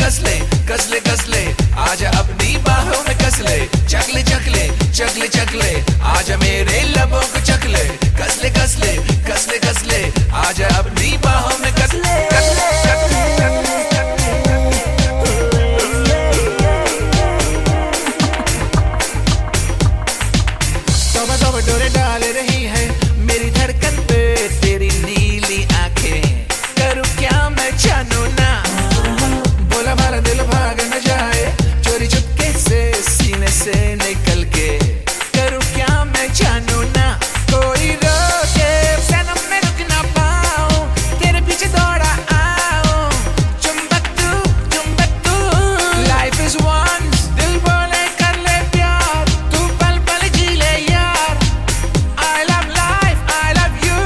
कसले कसले कसले आजा अपनी बाहों में कसले चकले चकले चकले चकले आजा मेरे लबों को चकले कसले कसले कसले कसले आजा अपनी बाहों में कसले कसले तोबा डोरे डाल रही है मेरी धड़कन पे तेरी नीली आंखें करूं क्या मैं जानू ना बोला मारा दिल भाग न जाए चोरी चुपके से सीने से निकल के करूं क्या मैं जानू ना कोई रोके सनम मैं रुक ना पाऊं तेरे पीछे दौड़ा आऊं चुंबक तू लाइफ इज वन दिल बोले कर ले प्यार तू पल पल जी ले यार I love life I love you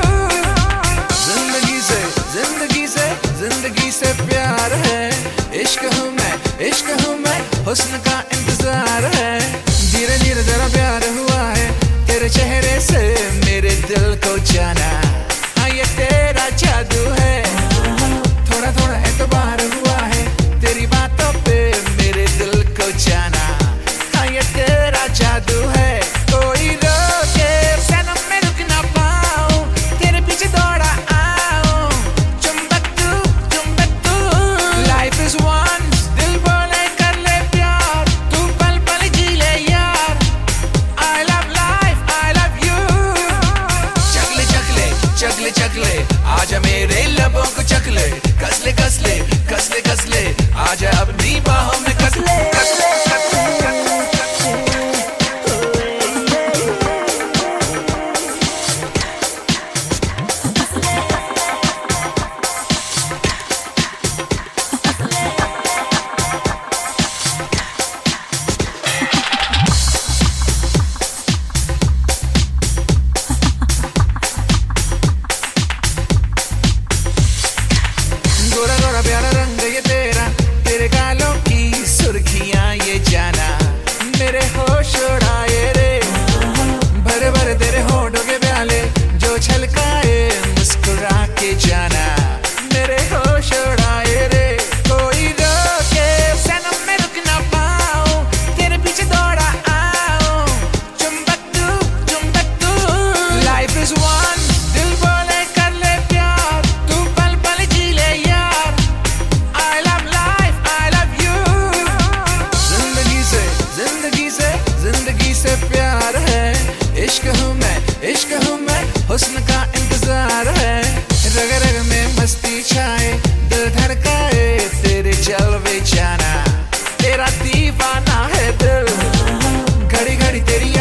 जिंदगी से प्यार है इश्क हूँ मैं हुस्न का इंतजार है धीरे धीरे जरा प्यार हुआ है तेरे चेहरे से मेरे दिल को जाना हाँ ये तेरा जादू है थोड़ा थोड़ा एतबार हुआ है तेरी बातों पे मेरे दिल को जाना हाँ ये तेरा जादू है कोई रोके सनम मैं रुक ना पाऊं तेरे पीछे दौड़ा आऊं चुंबक तू लाइफ इज वन दिल बोले कर ले प्यार तू पल पल जी ले यार I love life I love you चकले चकले चकले चकले आजा मेरे लबों को चकले कसले कसले कसले कसले आजा अपनी बाहों में कसले कसले गोरा गोरा प्यारा रंग ये तेरा तेरे गालों की सुर्खियां ये जाना मेरे होश उड़ाए रे भरे भरे तेरे होठों के प्याले जो छलकाए मुस्कुरा के जाना मेरे होश उड़ाए रे कोई रोके सनम मैं रुक ना पाऊं तेरे पीछे दौड़ा आऊं चुंबक तू लाइफ इज वन दिल बोले कर ले प्यार तू पल पल जी ले यार I love life I love you जिंदगी से प्यार है इश्क हूँ मैं हुस्न का इंतजार है रग रग में मस्ती छाए दिल धड़काए तेरे जलवे जाना तेरा दीवाना है दिल घड़ी घड़ी तेरी